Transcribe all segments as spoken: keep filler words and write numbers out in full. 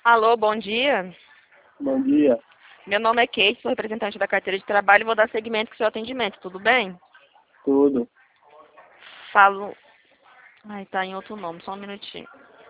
Alô, bom dia. Bom dia. Meu nome é Kate, sou representante da carteira de trabalho e vou dar seguimento com o seu atendimento, tudo bem? Tudo. Falo... Ai, tá em outro nome, só um minutinho.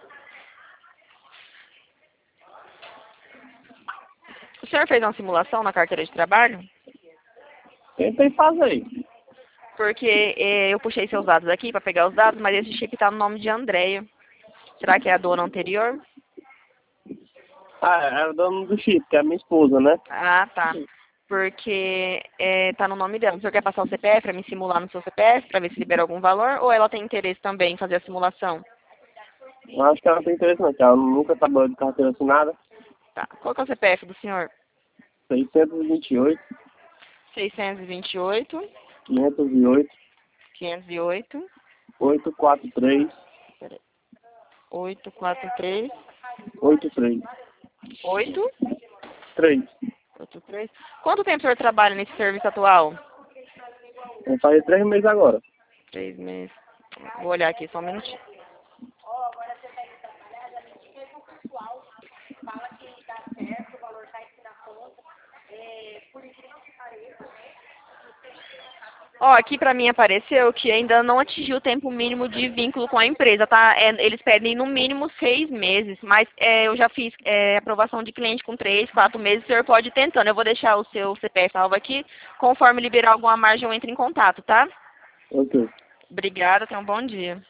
O senhor fez uma simulação na carteira de trabalho? Tentei fazer. Porque eh, eu puxei seus dados aqui para pegar os dados, mas esse chip tá no nome de Andréia. Será que é a dona anterior? Ah, era o dono do chip, que é a minha esposa, né? Ah, tá. Porque eh, tá no nome dela. O senhor quer passar o C P F para me simular no seu C P F, para ver se libera algum valor? Ou ela tem interesse também em fazer a simulação? Eu acho que ela tem interesse não, que ela nunca trabalhou de carteira assinada. Tá. Qual que é o C P F do senhor? seiscentos e vinte e oito, seiscentos e vinte e oito, quinhentos e oito, quinhentos e oito, oitocentos e quarenta e três, peraí, oito quatro três, oitenta e três. oito, três. oito três. Quanto tempo o senhor trabalha nesse serviço atual? Vou fazer três meses agora. Três meses. Vou olhar aqui só um minutinho. Ó, aqui pra mim apareceu que ainda não atingiu o tempo mínimo de vínculo com a empresa, tá? É, eles pedem no mínimo seis meses, mas é, eu já fiz é, aprovação de cliente com três, quatro meses, o senhor pode ir tentando. Eu vou deixar o seu C P F salvo aqui, conforme liberar alguma margem eu entro em contato, tá? Ok. Obrigada, tenha um bom dia.